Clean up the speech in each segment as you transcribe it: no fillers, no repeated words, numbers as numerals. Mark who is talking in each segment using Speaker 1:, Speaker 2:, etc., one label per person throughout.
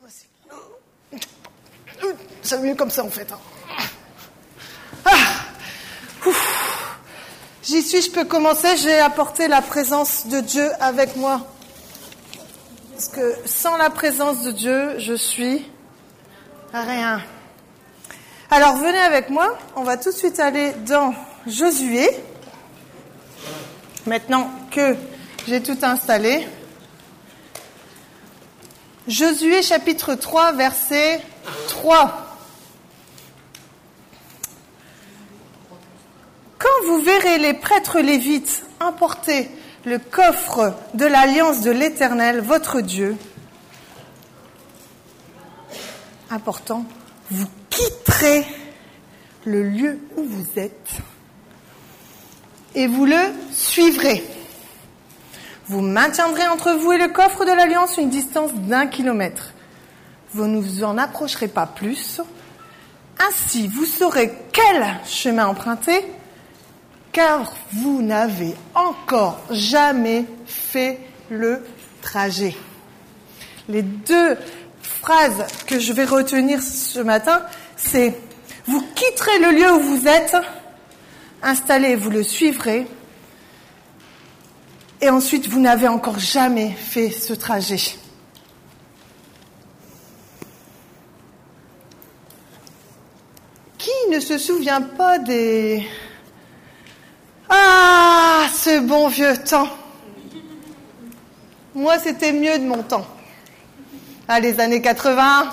Speaker 1: C'est mieux comme ça en fait. J'y suis, je peux commencer. J'ai apporté la présence de Dieu avec moi. Parce que sans la présence de Dieu, je suis rien. Alors venez avec moi, on va tout de suite aller dans Josué. Maintenant que j'ai tout installé. Josué chapitre 3, verset 3. Quand vous verrez les prêtres lévites emporter le coffre de l'alliance de l'Éternel, votre Dieu, important, vous quitterez le lieu où vous êtes et vous le suivrez. Vous maintiendrez entre vous et le coffre de l'Alliance une distance d'1 kilomètre. Vous ne vous en approcherez pas plus. Ainsi, vous saurez quel chemin emprunter, car vous n'avez encore jamais fait le trajet. Les deux phrases que je vais retenir ce matin, c'est « Vous quitterez le lieu où vous êtes, installez, vous le suivrez, et ensuite, vous n'avez encore jamais fait ce trajet. » Qui ne se souvient pas des... Ah, ce bon vieux temps. Moi, c'était mieux de mon temps. Ah, les années 80.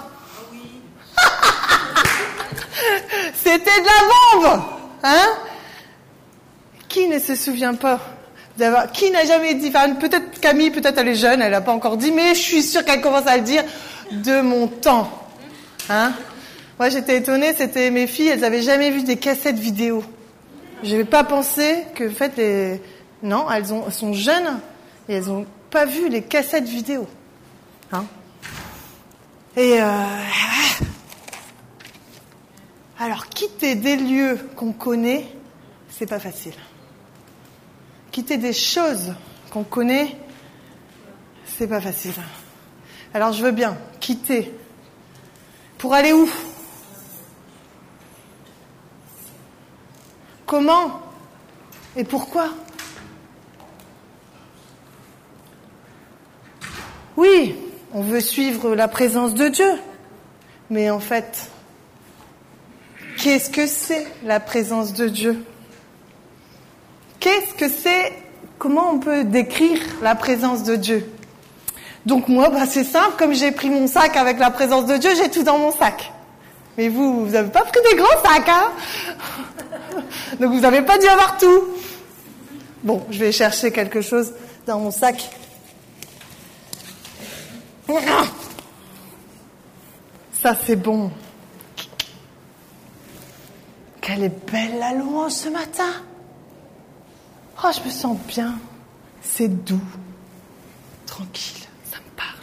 Speaker 1: C'était de la bombe, hein? Qui ne se souvient pas d'avoir... Qui n'a jamais dit... Enfin, peut-être Camille, peut-être elle est jeune, elle n'a pas encore dit, mais je suis sûre qu'elle commence à le dire, de mon temps. Hein? Moi, j'étais étonnée, c'était mes filles, elles n'avaient jamais vu des cassettes vidéo. Je n'avais pas pensé que, en fait, non, elles sont jeunes et elles n'ont pas vu les cassettes vidéo. Hein? Et alors, quitter des lieux qu'on connaît, c'est pas facile. Quitter des choses qu'on connaît, c'est pas facile. Alors, je veux bien quitter. Pour aller où? Comment? Et pourquoi? Oui, on veut suivre la présence de Dieu. Mais en fait, qu'est-ce que c'est la présence de Dieu? Qu'est-ce que c'est? Comment on peut décrire la présence de Dieu? Donc moi, c'est simple, comme j'ai pris mon sac avec la présence de Dieu, j'ai tout dans mon sac. Mais vous n'avez pas pris des grands sacs, hein? Donc vous n'avez pas dû avoir tout. Bon, je vais chercher quelque chose dans mon sac. Ça, c'est bon. Quelle est belle la louange ce matin. Oh, je me sens bien. C'est doux. Tranquille. Ça me parle.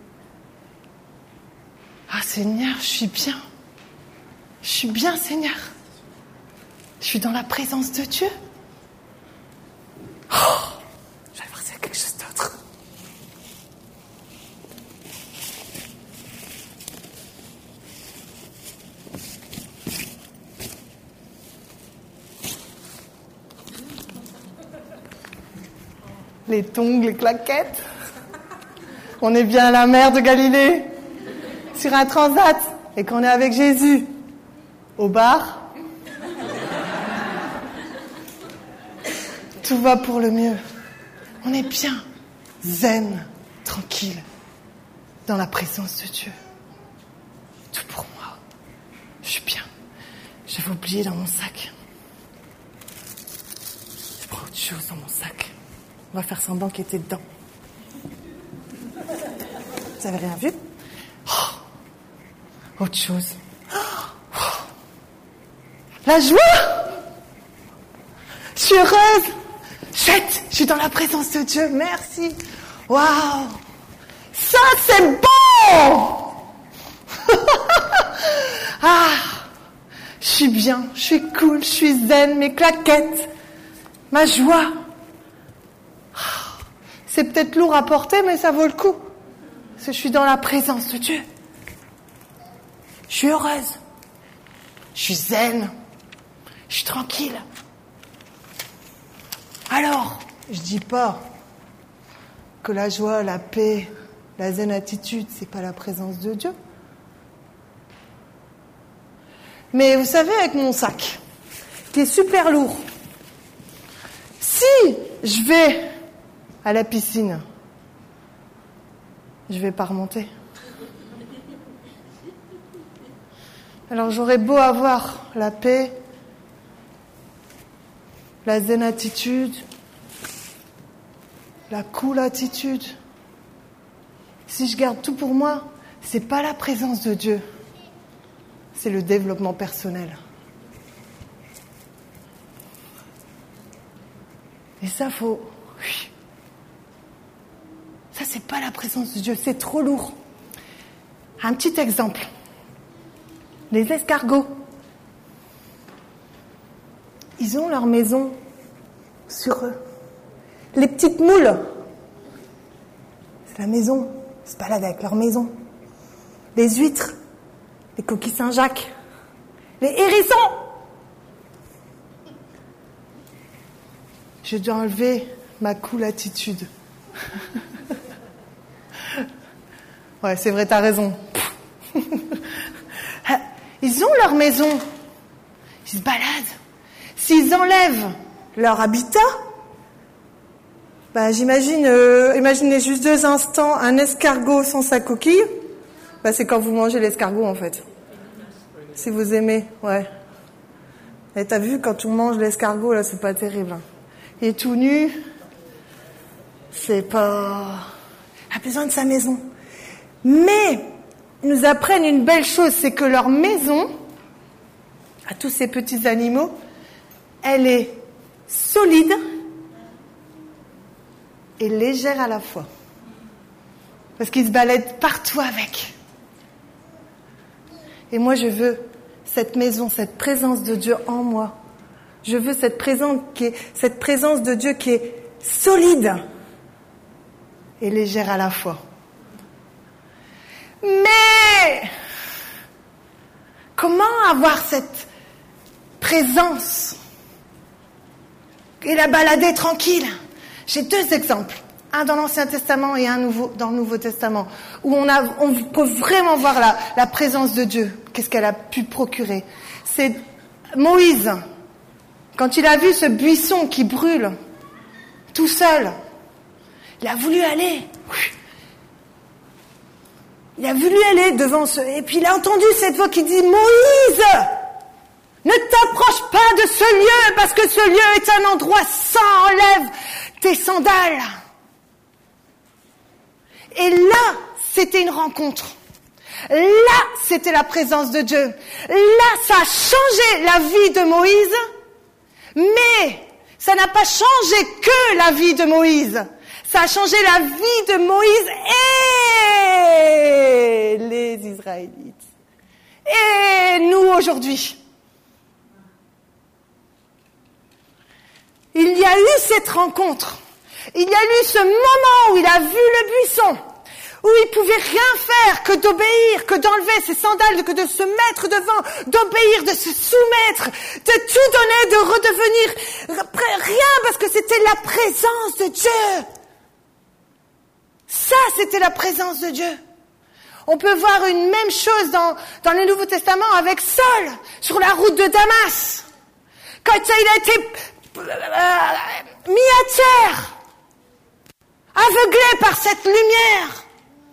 Speaker 1: Ah, Seigneur, je suis bien. Je suis bien, Seigneur. Je suis dans la présence de Dieu. Oh, je vais voir s'il y a quelque chose d'autre. Les tongs, les claquettes. On est bien à la mer de Galilée, sur un transat, et qu'on est avec Jésus, au bar. Tout va pour le mieux. On est bien, zen, tranquille, dans la présence de Dieu. Tout pour moi. Je suis bien. J'avais oublié dans mon sac. Je prends autre chose dans mon sac. On va faire semblant qu'il était dedans. Vous avez rien vu? Autre chose. La joie! Je suis heureuse! Chouette! Je suis dans la présence de Dieu. Merci! Waouh! Ça, c'est bon! Ah! Je suis bien, je suis cool, je suis zen, mes claquettes, ma joie. C'est peut-être lourd à porter, mais ça vaut le coup. Parce que je suis dans la présence de Dieu. Je suis heureuse. Je suis zen. Je suis tranquille. Alors, je dis pas que la joie, la paix, la zen attitude, c'est pas la présence de Dieu. Mais vous savez, avec mon sac, qui est super lourd, si je vais à la piscine, je vais pas remonter. Alors j'aurais beau avoir la paix, la zen attitude, la cool attitude. Si je garde tout pour moi, c'est pas la présence de Dieu, c'est le développement personnel. Et ça, ça, c'est pas la présence de Dieu, c'est trop lourd. Un petit exemple. Les escargots. Ils ont leur maison sur eux. Les petites moules, c'est la maison. Ils se baladent avec leur maison. Les huîtres, les coquilles Saint-Jacques, les hérissons. Je dois enlever ma cool attitude. Ouais, c'est vrai, t'as raison. Ils ont leur maison. Ils se baladent. S'ils enlèvent leur habitat, imaginez juste 2 instants un escargot sans sa coquille. C'est quand vous mangez l'escargot, en fait. Si vous aimez, ouais. Et t'as vu, quand on mange l'escargot, là, c'est pas terrible. Il est tout nu. C'est pas... Il a besoin de sa maison. Mais, ils nous apprennent une belle chose, c'est que leur maison, à tous ces petits animaux, elle est solide et légère à la fois. Parce qu'ils se baladent partout avec. Et moi, je veux cette maison, cette présence de Dieu en moi. Je veux cette présence de Dieu qui est solide et légère à la fois. Mais comment avoir cette présence et la balader tranquille? J'ai 2 exemples. Un dans l'Ancien Testament et un dans le Nouveau Testament, où on peut vraiment voir la présence de Dieu. Qu'est-ce qu'elle a pu procurer? C'est Moïse, quand il a vu ce buisson qui brûle, tout seul, il a voulu aller. Il a voulu aller devant et puis il a entendu cette voix qui dit « Moïse, ne t'approche pas de ce lieu, parce que ce lieu est un endroit saint, enlève tes sandales. » Et là, c'était une rencontre. Là, c'était la présence de Dieu. Là, ça a changé la vie de Moïse, mais ça n'a pas changé que la vie de Moïse. Ça a changé la vie de Moïse et les Israélites. Et nous aujourd'hui. Il y a eu cette rencontre. Il y a eu ce moment où il a vu le buisson, où il pouvait rien faire que d'obéir, que d'enlever ses sandales, que de se mettre devant, d'obéir, de se soumettre, de tout donner, de redevenir rien, parce que c'était la présence de Dieu. Ça, c'était la présence de Dieu. On peut voir une même chose dans le Nouveau Testament avec Saul, sur la route de Damas. Quand il a été mis à terre, aveuglé par cette lumière.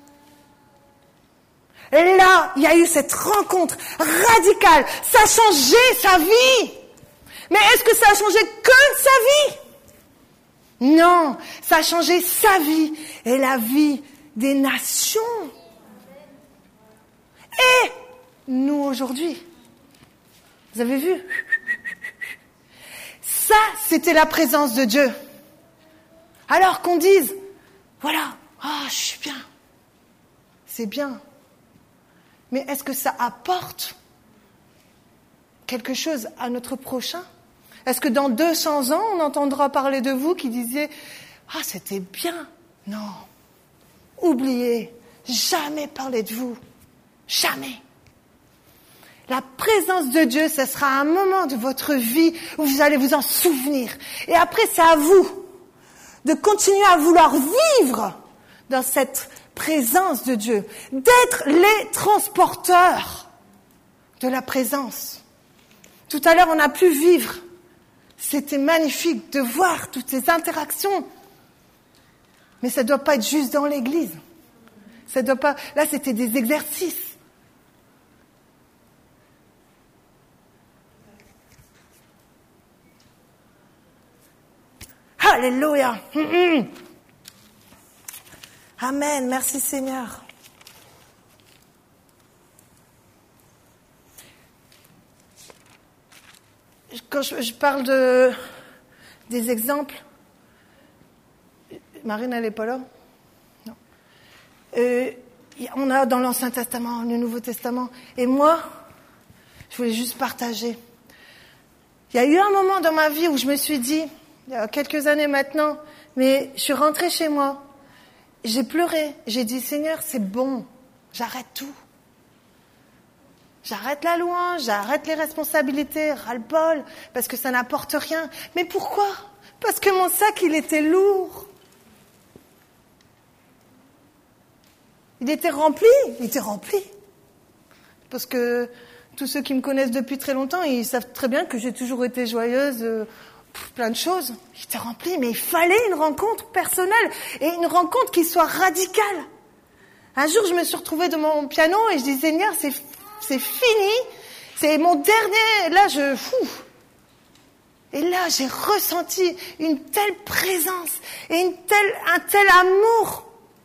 Speaker 1: Et là, il y a eu cette rencontre radicale. Ça a changé sa vie. Mais est-ce que ça a changé que sa vie? Non, ça a changé sa vie et la vie des nations. Et nous aujourd'hui, vous avez vu? Ça, c'était la présence de Dieu. Alors qu'on dise, voilà, je suis bien. C'est bien. Mais est-ce que ça apporte quelque chose à notre prochain? Est-ce que dans 200 ans, on entendra parler de vous qui disiez, c'était bien? Non. Oubliez, jamais parler de vous. Jamais. La présence de Dieu, ce sera un moment de votre vie où vous allez vous en souvenir. Et après, c'est à vous de continuer à vouloir vivre dans cette présence de Dieu, d'être les transporteurs de la présence. Tout à l'heure, on a pu vivre. C'était magnifique de voir toutes ces interactions. Mais ça ne doit pas être juste dans l'église. Ça doit pas. Là, c'était des exercices. Alléluia. Amen. Merci Seigneur. Quand je parle des exemples, Marine, elle n'est pas là? Non. On a dans l'Ancien Testament, le Nouveau Testament. Et moi, je voulais juste partager. Il y a eu un moment dans ma vie où je me suis dit, il y a quelques années maintenant, mais je suis rentrée chez moi. J'ai pleuré. J'ai dit, Seigneur, c'est bon. J'arrête tout. J'arrête la louange, j'arrête les responsabilités, ras-le-bol, parce que ça n'apporte rien. Mais pourquoi? Parce que mon sac, il était lourd. Il était rempli. Parce que tous ceux qui me connaissent depuis très longtemps, ils savent très bien que j'ai toujours été joyeuse, plein de choses. Il était rempli, mais il fallait une rencontre personnelle et une rencontre qui soit radicale. Un jour, je me suis retrouvée devant mon piano et je dis, Seigneur, c'est fini, c'est mon dernier, Et là, j'ai ressenti une telle présence et un tel amour.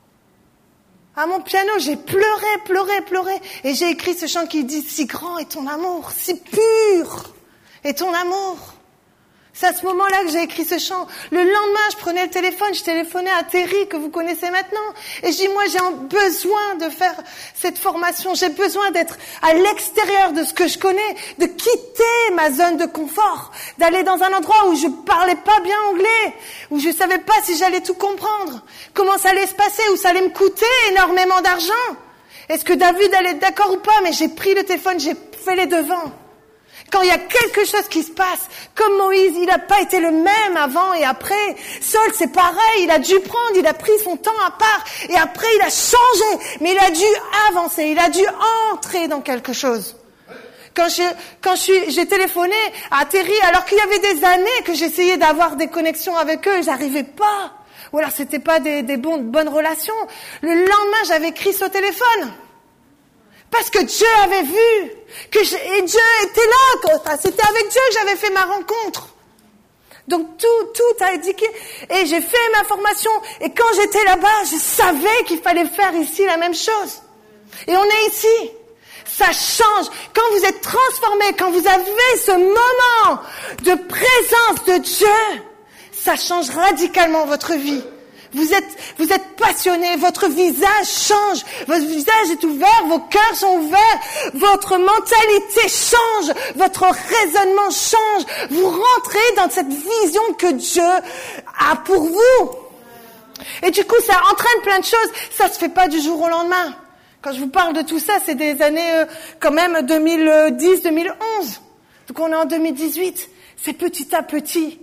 Speaker 1: À mon piano, j'ai pleuré. Et j'ai écrit ce chant qui dit, si grand est ton amour, si pur est ton amour. C'est à ce moment-là que j'ai écrit ce chant. Le lendemain, je prenais le téléphone, je téléphonais à Terry, que vous connaissez maintenant. Et je dis, moi, j'ai besoin de faire cette formation. J'ai besoin d'être à l'extérieur de ce que je connais, de quitter ma zone de confort, d'aller dans un endroit où je parlais pas bien anglais, où je savais pas si j'allais tout comprendre, comment ça allait se passer, où ça allait me coûter énormément d'argent. Est-ce que David allait être d'accord ou pas? Mais j'ai pris le téléphone, j'ai fait les devants. Quand il y a quelque chose qui se passe, comme Moïse, il n'a pas été le même avant et après. Saul, c'est pareil, il a dû prendre, il a pris son temps à part et après il a changé. Mais il a dû avancer, il a dû entrer dans quelque chose. Quand j'ai téléphoné à Terry, alors qu'il y avait des années que j'essayais d'avoir des connexions avec eux, j'arrivais pas. Ou alors c'était pas des bonnes relations. Le lendemain, j'avais écrit au téléphone. Parce que Dieu avait vu, et Dieu était là, c'était avec Dieu que j'avais fait ma rencontre. Donc tout a indiqué, et j'ai fait ma formation, et quand j'étais là-bas, je savais qu'il fallait faire ici la même chose. Et on est ici, ça change. Quand vous êtes transformés, quand vous avez ce moment de présence de Dieu, ça change radicalement votre vie. Vous êtes passionné, votre visage change, votre visage est ouvert, vos cœurs sont ouverts, votre mentalité change, votre raisonnement change. Vous rentrez dans cette vision que Dieu a pour vous. Et du coup, ça entraîne plein de choses. Ça se fait pas du jour au lendemain. Quand je vous parle de tout ça, c'est des années quand même 2010, 2011. Donc on est en 2018. C'est petit à petit.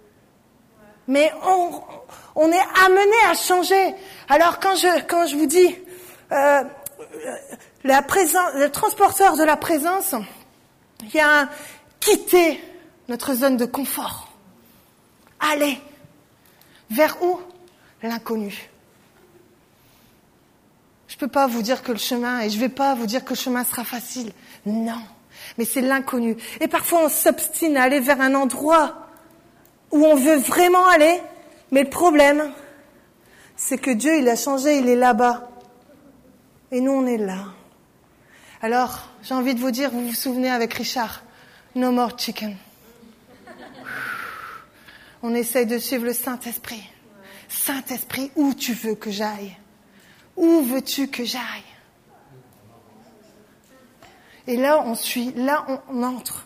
Speaker 1: Mais on est amené à changer. Alors quand je vous dis le transporteur de la présence, il y a quitter notre zone de confort. Aller vers où? L'inconnu. Je peux pas vous dire que le chemin, et je vais pas vous dire que le chemin sera facile. Non. Mais c'est l'inconnu. Et parfois on s'obstine à aller vers un endroit où on veut vraiment aller. Mais le problème, c'est que Dieu, il a changé, il est là-bas. Et nous, on est là. Alors, j'ai envie de vous dire, vous vous souvenez avec Richard, no more chicken. On essaye de suivre le Saint-Esprit. Saint-Esprit, où tu veux que j'aille? Où veux-tu que j'aille? Et là, on suit, là, on entre.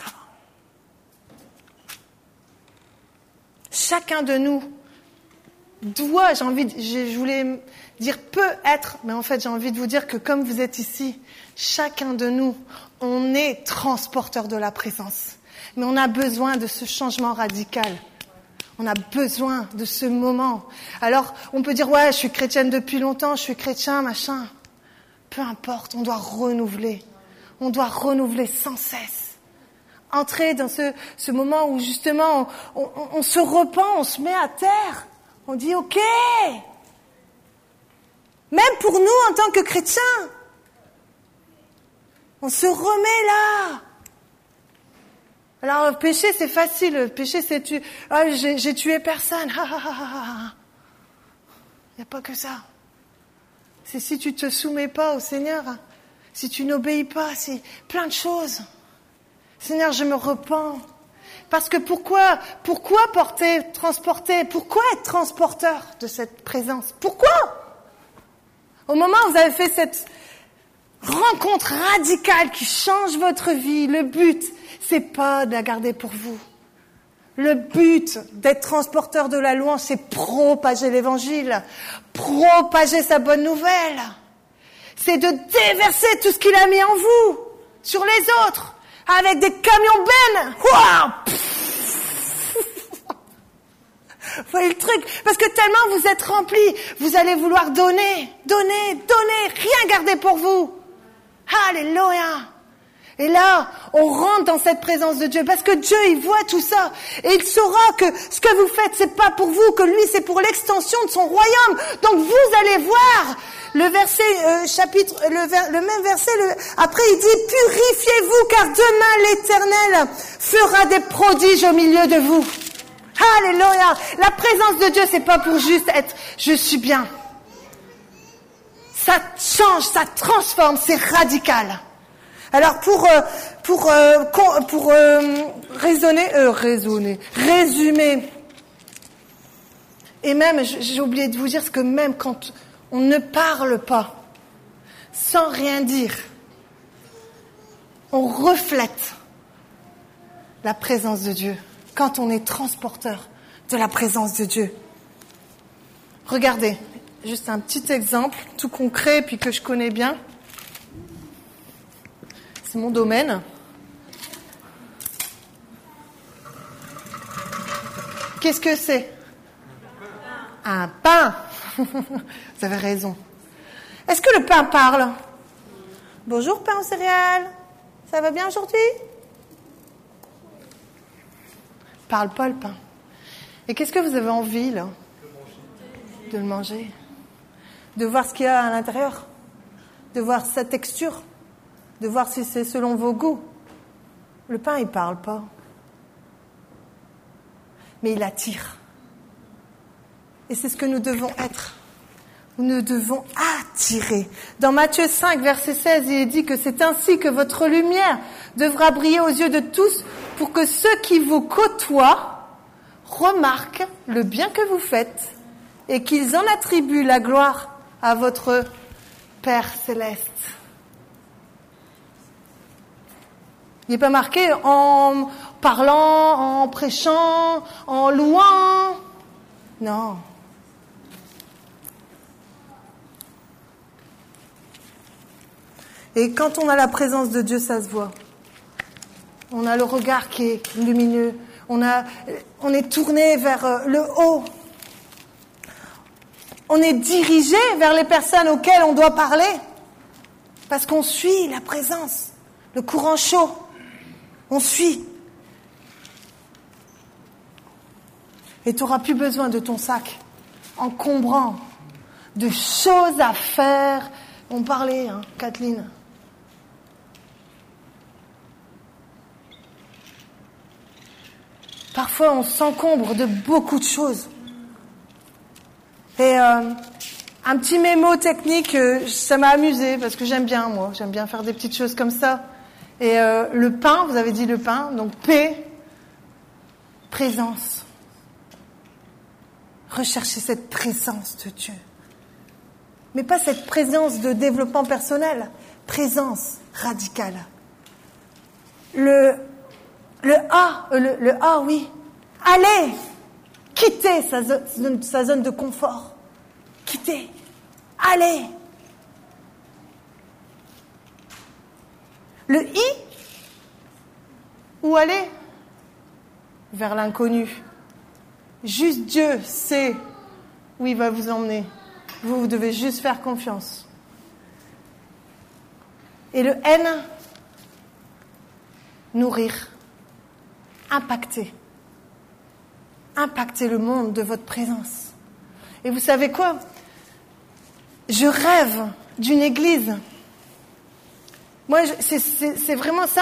Speaker 1: Chacun de nous je voulais dire peut être, mais en fait j'ai envie de vous dire que comme vous êtes ici, chacun de nous, on est transporteur de la présence. Mais on a besoin de ce changement radical. On a besoin de ce moment. Alors, on peut dire, ouais, je suis chrétienne depuis longtemps, je suis chrétien, machin. Peu importe, on doit renouveler. On doit renouveler sans cesse. Entrer dans ce moment où justement, on se repent, on se met à terre. On dit, ok. Même pour nous, en tant que chrétiens, on se remet là. Alors, le péché, c'est facile. Le péché, c'est j'ai tué personne. Il n'y a pas que ça. C'est si tu te soumets pas au Seigneur, si tu n'obéis pas, c'est plein de choses. Seigneur, je me repens. Parce que pourquoi transporter, pourquoi être transporteur de cette présence? Pourquoi? Au moment où vous avez fait cette rencontre radicale qui change votre vie, le but, c'est pas de la garder pour vous. Le but d'être transporteur de la louange, c'est propager l'évangile, propager sa bonne nouvelle. C'est de déverser tout ce qu'il a mis en vous, sur les autres, avec des camions bennes. Vous voyez le truc? Parce que tellement vous êtes remplis, vous allez vouloir donner, rien garder pour vous. Alléluia! Et là, on rentre dans cette présence de Dieu, parce que Dieu, il voit tout ça, et il saura que ce que vous faites, c'est pas pour vous, que lui, c'est pour l'extension de son royaume. Donc vous allez voir le verset, le même verset, après il dit, purifiez-vous, car demain l'Éternel fera des prodiges au milieu de vous. Alléluia! La présence de Dieu, c'est pas pour juste être, je suis bien. Ça change, ça transforme, c'est radical. Alors pour résumer, et même j'ai oublié de vous dire ce que même quand on ne parle pas, sans rien dire, on reflète la présence de Dieu. Quand on est transporteur de la présence de Dieu. Regardez, juste un petit exemple, tout concret, puis que je connais bien. C'est mon domaine. Qu'est-ce que c'est? Un pain. Vous avez raison. Est-ce que le pain parle? Bonjour, pain aux céréales. Ça va bien aujourd'hui? Parle pas le pain. Et qu'est-ce que vous avez envie, là? De le manger. De voir ce qu'il y a à l'intérieur. De voir sa texture. De voir si c'est selon vos goûts. Le pain, il parle pas. Mais il attire. Et c'est ce que nous devons être. Nous devons attirer. Dans Matthieu 5, verset 16, il est dit que c'est ainsi que votre lumière devra briller aux yeux de tous pour que ceux qui vous côtoient remarquent le bien que vous faites et qu'ils en attribuent la gloire à votre Père céleste. Il n'est pas marqué en parlant, en prêchant, en louant. Non. Et quand on a la présence de Dieu, ça se voit. On a le regard qui est lumineux. On est tourné vers le haut. On est dirigé vers les personnes auxquelles on doit parler. Parce qu'on suit la présence, le courant chaud. On suit. Et tu n'auras plus besoin de ton sac encombrant, de choses à faire. On parlait, Kathleen. Parfois, on s'encombre de beaucoup de choses. Et un petit mémo technique, ça m'a amusé parce que j'aime bien, moi. J'aime bien faire des petites choses comme ça. Et le pain, vous avez dit le pain, donc P, présence. Recherchez cette présence de Dieu. Mais pas cette présence de développement personnel, présence radicale. Le A, oui. Allez, quitter sa zone de confort. Quitter. Allez. Le I, où aller? Vers l'inconnu. Juste Dieu sait où il va vous emmener. Vous devez juste faire confiance. Et le N, nourrir, impacter. Impacter le monde de votre présence. Et vous savez quoi? Je rêve d'une église. Moi, c'est vraiment ça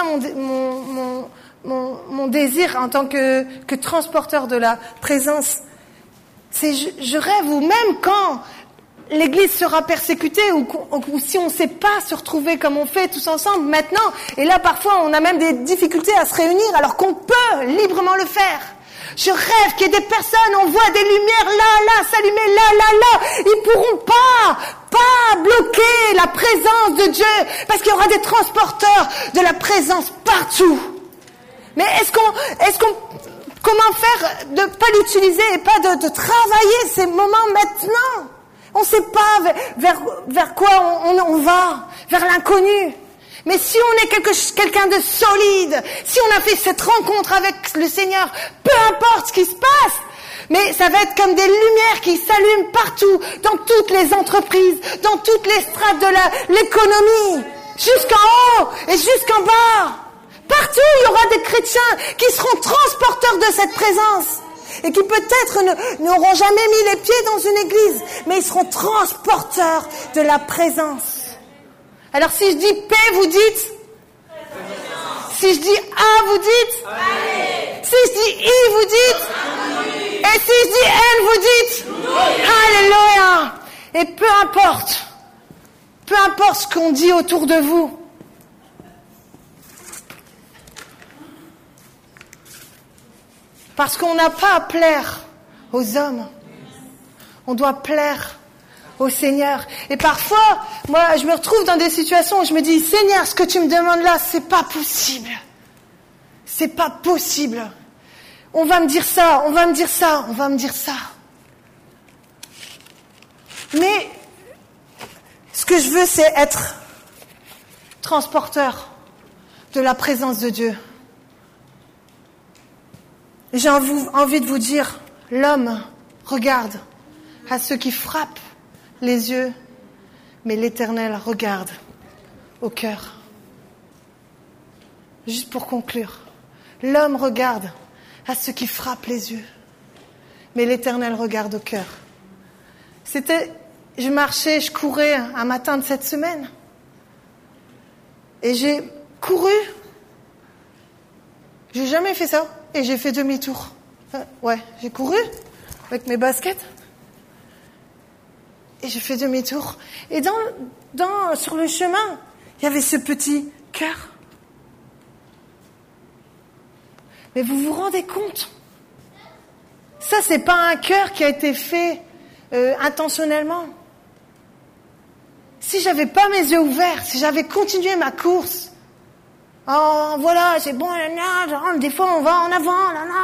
Speaker 1: mon désir en tant que transporteur de la présence. Je rêve où même quand l'église sera persécutée ou si on ne sait pas se retrouver comme on fait tous ensemble maintenant, et là parfois on a même des difficultés à se réunir alors qu'on peut librement le faire. Je rêve qu'il y ait des personnes, on voit des lumières là, s'allumer là. Ils pourront pas bloquer la présence de Dieu parce qu'il y aura des transporteurs de la présence partout. Mais comment faire de pas l'utiliser et pas de travailler ces moments maintenant? On ne sait pas vers quoi on va, vers l'inconnu. Mais si on est quelqu'un de solide, si on a fait cette rencontre avec le Seigneur, peu importe ce qui se passe, mais ça va être comme des lumières qui s'allument partout, dans toutes les entreprises, dans toutes les strates de l'économie, jusqu'en haut et jusqu'en bas. Partout, il y aura des chrétiens qui seront transporteurs de cette présence et qui peut-être n'auront jamais mis les pieds dans une église, mais ils seront transporteurs de la présence. Alors si je dis paix, vous dites? Si je dis A, vous dites? Allez. Si je dis I, vous dites? Allez. Et si je dis N, vous dites? Alléluia. Et peu importe ce qu'on dit autour de vous, parce qu'on n'a pas à plaire aux hommes, on doit plaire au Seigneur. Et parfois, moi, je me retrouve dans des situations où je me dis, Seigneur, ce que tu me demandes là, c'est pas possible. C'est pas possible. On va me dire ça. Mais, ce que je veux, c'est être transporteur de la présence de Dieu. J'ai envie de vous dire, l'homme regarde à ceux qui frappent les yeux, mais l'Éternel regarde au cœur. Juste pour conclure, l'homme regarde à ceux qui frappent les yeux, mais l'Éternel regarde au cœur. Je courais un matin de cette semaine, et j'ai couru. J'ai jamais fait ça, et j'ai fait demi-tour. J'ai couru avec mes baskets. Et j'ai fait demi-tour. Et sur le chemin, il y avait ce petit cœur. Mais vous vous rendez compte? Ça, c'est pas un cœur qui a été fait intentionnellement. Si j'avais pas mes yeux ouverts, si j'avais continué ma course, c'est bon, des fois on va en avant,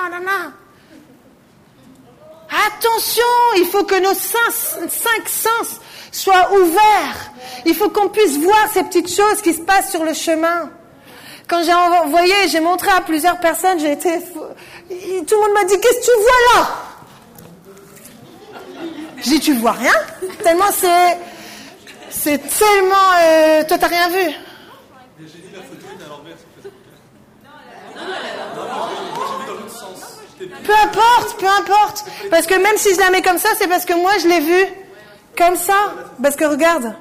Speaker 1: Attention, il faut que nos cinq sens soient ouverts. Il faut qu'on puisse voir ces petites choses qui se passent sur le chemin. Quand j'ai montré à plusieurs personnes, tout le monde m'a dit, qu'est-ce que tu vois là? Je dis, tu vois rien? Tellement c'est tellement, toi t'as rien vu?
Speaker 2: J'ai dit la photo est à l'envers.
Speaker 1: Peu importe. Parce que même si je la mets comme ça, c'est parce que moi je l'ai vue comme ça. Parce que regarde.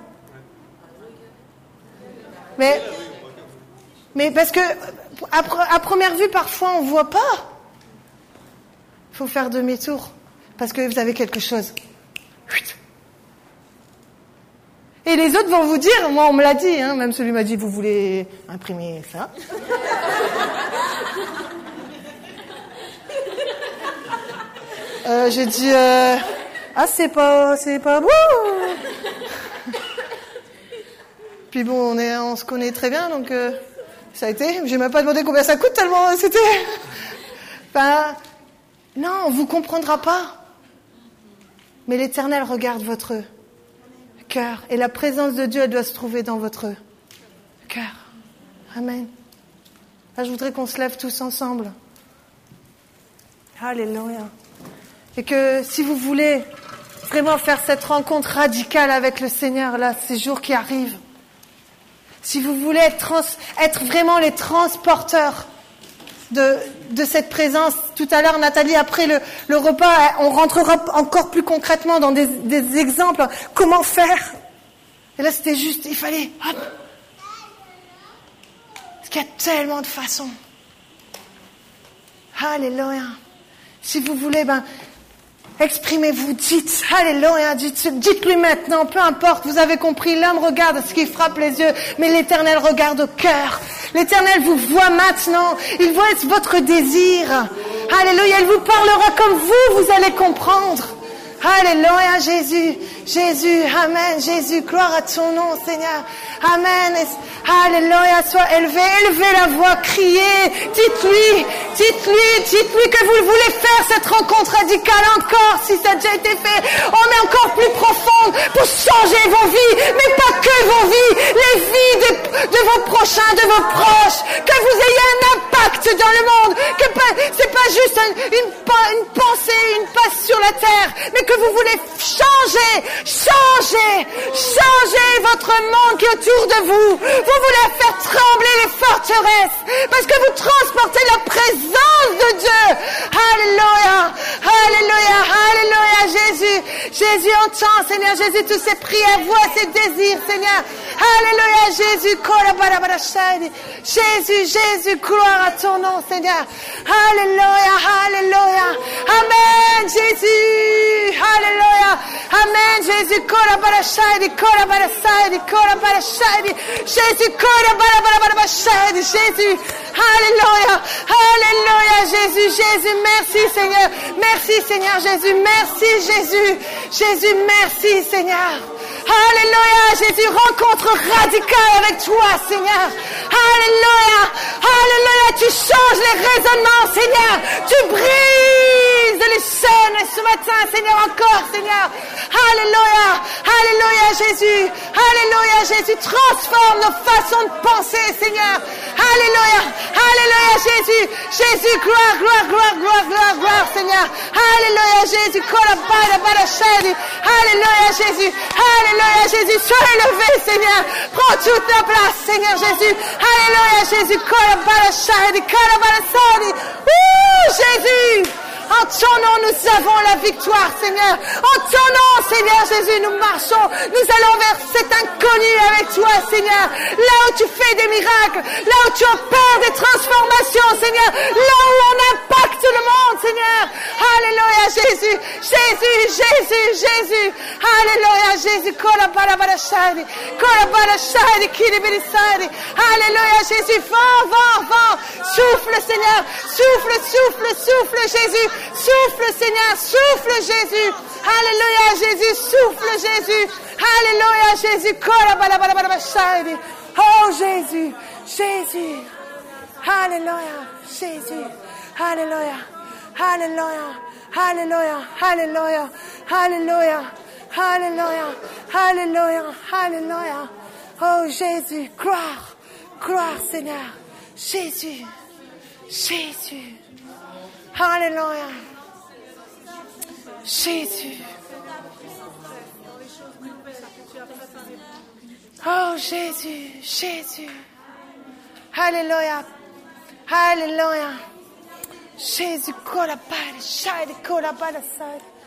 Speaker 1: Mais parce que à première vue, parfois on voit pas. Il faut faire demi-tour. Parce que vous avez quelque chose. Et les autres vont vous dire, moi on me l'a dit, même celui m'a dit, vous voulez imprimer ça? J'ai dit, c'est pas beau. Puis bon, on se connaît très bien, donc ça a été. J'ai même pas demandé combien ça coûte tellement c'était. Non, on ne vous comprendra pas. Mais l'Éternel regarde votre cœur. Et la présence de Dieu, elle doit se trouver dans votre cœur. Amen. Là, je voudrais qu'on se lève tous ensemble. Alléluia. Et que si vous voulez vraiment faire cette rencontre radicale avec le Seigneur, là, ces jours qui arrivent, si vous voulez être vraiment les transporteurs de cette présence. Tout à l'heure, Nathalie, après le repas, on rentrera encore plus concrètement dans des exemples. Comment faire? Et là, c'était juste, il fallait, hop. Parce qu'il y a tellement de façons. Alléluia. Si vous voulez, exprimez-vous, dites, alléluia, dites-lui maintenant, peu importe, vous avez compris, l'homme regarde ce qui frappe les yeux, mais l'Éternel regarde au cœur. L'Éternel vous voit maintenant, il voit votre désir. Alléluia, il vous parlera comme vous allez comprendre. Alléluia, Jésus, Jésus, Amen, Jésus, gloire à ton nom, Seigneur. Amen, alléluia, sois élevé, élevez la voix, criez, dites-lui que vous voulez faire cette rencontre radicale encore, si ça a déjà été fait. On est encore plus profonde pour changer vos vies, mais pas que vos vies, les vies de vos prochains, de vos proches, que vous ayez un impact dans le monde, que c'est pas juste une pensée, une passe sur la terre, mais que vous voulez changer votre monde qui est autour de vous. Vous voulez faire trembler les forteresses parce que vous transportez la présence de Dieu. Alléluia, alléluia, alléluia, Jésus. Jésus entend, Seigneur, Jésus, tous ces prières, voit ces désirs, Seigneur. Alléluia, Jésus. Jésus, gloire à ton nom, Seigneur. Alléluia, alléluia. Amen, Jésus. Alléluia. Amen, Jésus. Jésus. Alléluia. Alléluia, Jésus. Jésus, merci, Seigneur. Merci, Seigneur, Jésus. Merci, Jésus. Jésus, merci, Seigneur. Alléluia, Jésus, rencontre radicale avec toi, Seigneur. Alléluia, alléluia, tu changes les raisonnements, Seigneur. Tu brises les chaînes ce matin, Seigneur, encore, Seigneur. Alléluia, alléluia, Jésus. Alléluia, Jésus, transforme nos façons de penser, Seigneur. Alléluia, alléluia, Jésus. Jésus, gloire, gloire, gloire, gloire, gloire, gloire, Seigneur. Alléluia, Jésus. Alléluia, Jésus. Alléluia, Jésus. Sois élevé, Seigneur. Prends toute la place, Seigneur Jésus. Alléluia, Jésus. Jésus. En ton nom, nous avons la victoire, Seigneur. En ton nom, Seigneur Jésus, nous marchons. Nous allons vers cet inconnu avec toi, Seigneur. Là où tu fais des miracles, là où tu opères des transformations, Seigneur. Là où on impacte le monde, Seigneur. Alléluia, Jésus. Jésus, Jésus, Jésus. Alléluia, Jésus. Alléluia, Jésus. Vent. Souffle, Seigneur. Souffle, Jésus. Souffle, Seigneur, souffle, Jésus. Alléluia, Jésus, souffle, Jésus. Alléluia, Jésus. Oh, Jésus, Jésus. Alléluia, Jésus. Alléluia, alléluia, alléluia, alléluia, alléluia, alléluia, alléluia, alléluia. Oh, Jésus, gloire, Seigneur. Jésus, Jésus. Alléluia. Jésus. Oh, Jésus. Alléluia. Alléluia. Jésus,